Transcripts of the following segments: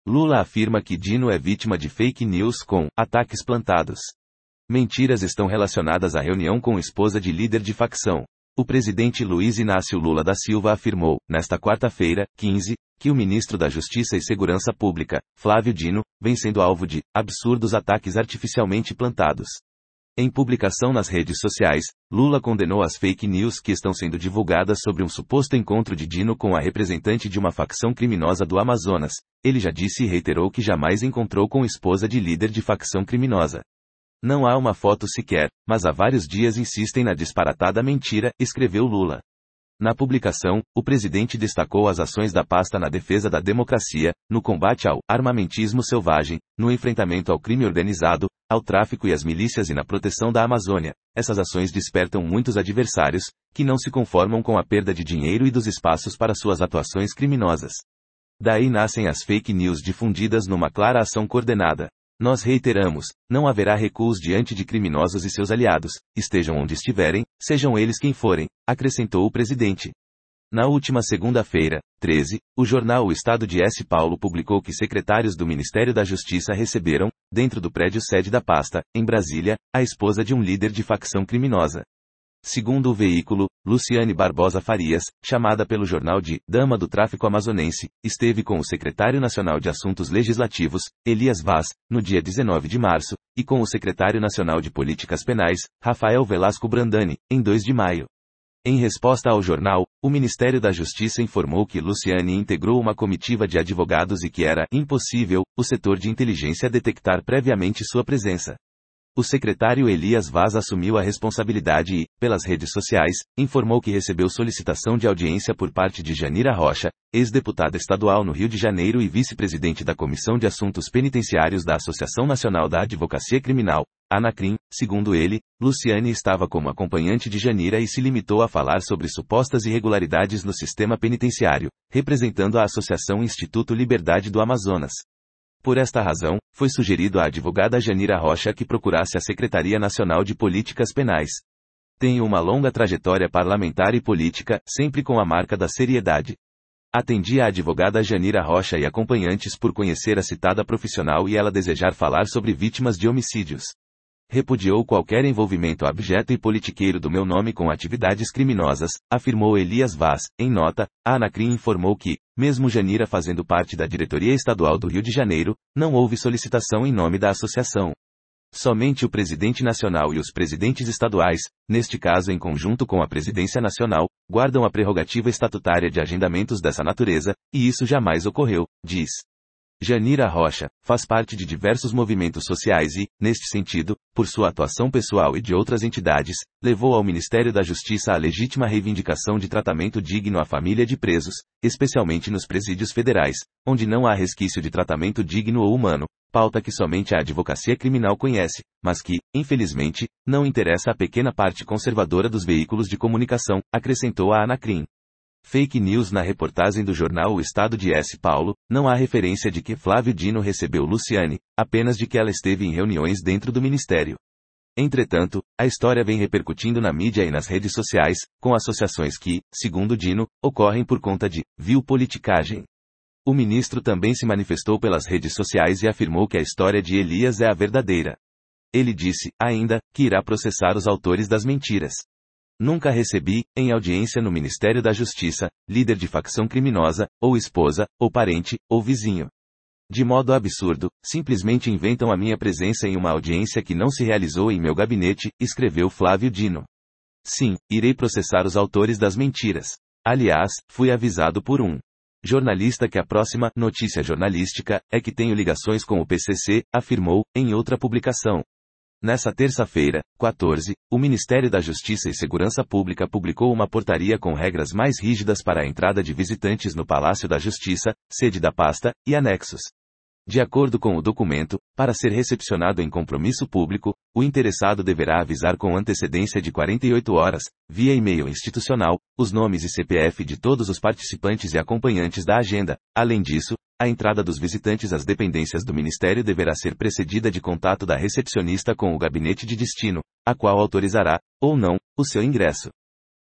Lula afirma que Dino é vítima de fake news com ataques plantados. Mentiras estão relacionadas à reunião com esposa de líder de facção. O presidente Luiz Inácio Lula da Silva afirmou, nesta quarta-feira, 15, que o ministro da Justiça e Segurança Pública, Flávio Dino, vem sendo alvo de absurdos ataques artificialmente plantados. Em publicação nas redes sociais, Lula condenou as fake news que estão sendo divulgadas sobre um suposto encontro de Dino com a representante de uma facção criminosa do Amazonas. Ele já disse e reiterou que jamais encontrou com esposa de líder de facção criminosa. Não há uma foto sequer, mas há vários dias insistem na disparatada mentira, escreveu Lula. Na publicação, o presidente destacou as ações da pasta na defesa da democracia, no combate ao armamentismo selvagem, no enfrentamento ao crime organizado, ao tráfico e às milícias e na proteção da Amazônia. Essas ações despertam muitos adversários, que não se conformam com a perda de dinheiro e dos espaços para suas atuações criminosas. Daí nascem as fake news difundidas numa clara ação coordenada. Nós reiteramos, não haverá recuos diante de criminosos e seus aliados, estejam onde estiverem, sejam eles quem forem, acrescentou o presidente. Na última segunda-feira, 13, o jornal O Estado de S. Paulo publicou que secretários do Ministério da Justiça receberam, dentro do prédio sede da pasta, em Brasília, a esposa de um líder de facção criminosa. Segundo o veículo, Luciane Barbosa Farias, chamada pelo jornal de Dama do Tráfico Amazonense, esteve com o secretário nacional de Assuntos Legislativos, Elias Vaz, no dia 19 de março, e com o secretário nacional de Políticas Penais, Rafael Velasco Brandani, em 2 de maio. Em resposta ao jornal, o Ministério da Justiça informou que Luciane integrou uma comitiva de advogados e que era impossível o setor de inteligência detectar previamente sua presença. O secretário Elias Vaz assumiu a responsabilidade e, pelas redes sociais, informou que recebeu solicitação de audiência por parte de Janira Rocha, ex-deputada estadual no Rio de Janeiro e vice-presidente da Comissão de Assuntos Penitenciários da Associação Nacional da Advocacia Criminal, ANACRIM. Segundo ele, Luciane estava como acompanhante de Janira e se limitou a falar sobre supostas irregularidades no sistema penitenciário, representando a Associação Instituto Liberdade do Amazonas. Por esta razão, foi sugerido à advogada Janira Rocha que procurasse a Secretaria Nacional de Políticas Penais. Tenho uma longa trajetória parlamentar e política, sempre com a marca da seriedade. Atendi a advogada Janira Rocha e acompanhantes por conhecer a citada profissional e ela desejar falar sobre vítimas de homicídios. Repudiou qualquer envolvimento abjeto e politiqueiro do meu nome com atividades criminosas, afirmou Elias Vaz. Em nota, a ANACRIM informou que, mesmo Janira fazendo parte da diretoria estadual do Rio de Janeiro, não houve solicitação em nome da associação. Somente o presidente nacional e os presidentes estaduais, neste caso em conjunto com a presidência nacional, guardam a prerrogativa estatutária de agendamentos dessa natureza, e isso jamais ocorreu, diz. Janira Rocha faz parte de diversos movimentos sociais e, neste sentido, por sua atuação pessoal e de outras entidades, levou ao Ministério da Justiça a legítima reivindicação de tratamento digno à família de presos, especialmente nos presídios federais, onde não há resquício de tratamento digno ou humano, pauta que somente a advocacia criminal conhece, mas que, infelizmente, não interessa à pequena parte conservadora dos veículos de comunicação, acrescentou a ANACRIM. Fake news na reportagem do jornal O Estado de S. Paulo, não há referência de que Flávio Dino recebeu Luciane, apenas de que ela esteve em reuniões dentro do ministério. Entretanto, a história vem repercutindo na mídia e nas redes sociais, com associações que, segundo Dino, ocorrem por conta de politicagem. O ministro também se manifestou pelas redes sociais e afirmou que a história de Elias é a verdadeira. Ele disse, ainda, que irá processar os autores das mentiras. Nunca recebi, em audiência no Ministério da Justiça, líder de facção criminosa, ou esposa, ou parente, ou vizinho. De modo absurdo, simplesmente inventam a minha presença em uma audiência que não se realizou em meu gabinete, escreveu Flávio Dino. Sim, irei processar os autores das mentiras. Aliás, fui avisado por um jornalista que a próxima notícia jornalística é que tenho ligações com o PCC, afirmou, em outra publicação. Nessa terça-feira, 14, o Ministério da Justiça e Segurança Pública publicou uma portaria com regras mais rígidas para a entrada de visitantes no Palácio da Justiça, sede da pasta, e anexos. De acordo com o documento, para ser recepcionado em compromisso público, o interessado deverá avisar com antecedência de 48 horas, via e-mail institucional, os nomes e CPF de todos os participantes e acompanhantes da agenda. Além disso, a entrada dos visitantes às dependências do Ministério deverá ser precedida de contato da recepcionista com o gabinete de destino, a qual autorizará, ou não, o seu ingresso.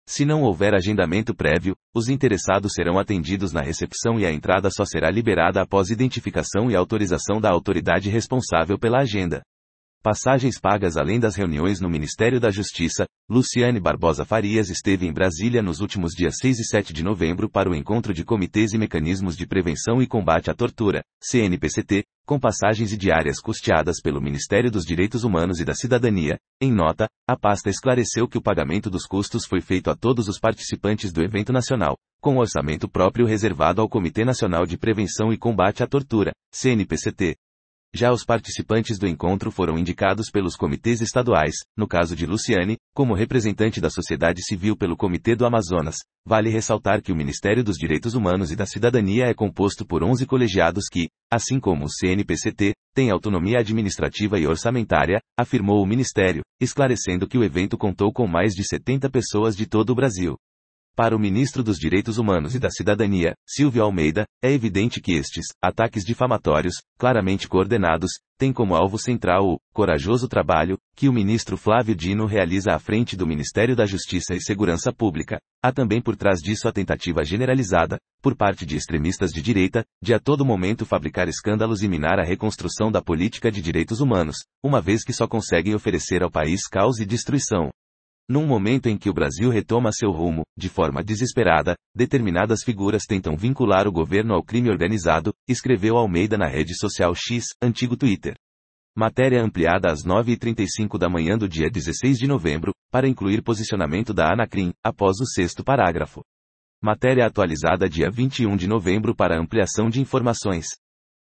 Se não houver agendamento prévio, os interessados serão atendidos na recepção e a entrada só será liberada após identificação e autorização da autoridade responsável pela agenda. Passagens pagas além das reuniões no Ministério da Justiça. Luciane Barbosa Farias esteve em Brasília nos últimos dias 6 e 7 de novembro para o encontro de Comitês e Mecanismos de Prevenção e Combate à Tortura, CNPCT, com passagens e diárias custeadas pelo Ministério dos Direitos Humanos e da Cidadania. Em nota, a pasta esclareceu que o pagamento dos custos foi feito a todos os participantes do evento nacional, com orçamento próprio reservado ao Comitê Nacional de Prevenção e Combate à Tortura, CNPCT. Já os participantes do encontro foram indicados pelos comitês estaduais, no caso de Luciane, como representante da sociedade civil pelo Comitê do Amazonas. Vale ressaltar que o Ministério dos Direitos Humanos e da Cidadania é composto por 11 colegiados que, assim como o CNPCT, têm autonomia administrativa e orçamentária, afirmou o Ministério, esclarecendo que o evento contou com mais de 70 pessoas de todo o Brasil. Para o ministro dos Direitos Humanos e da Cidadania, Silvio Almeida, é evidente que estes ataques difamatórios, claramente coordenados, têm como alvo central o corajoso trabalho que o ministro Flávio Dino realiza à frente do Ministério da Justiça e Segurança Pública. Há também por trás disso a tentativa generalizada, por parte de extremistas de direita, de a todo momento fabricar escândalos e minar a reconstrução da política de direitos humanos, uma vez que só conseguem oferecer ao país caos e destruição. Num momento em que o Brasil retoma seu rumo, de forma desesperada, determinadas figuras tentam vincular o governo ao crime organizado, escreveu Almeida na rede social X, antigo Twitter. Matéria ampliada às 9h35 da manhã do dia 16 de novembro, para incluir posicionamento da Anacrim, após o 6º parágrafo. Matéria atualizada dia 21 de novembro para ampliação de informações.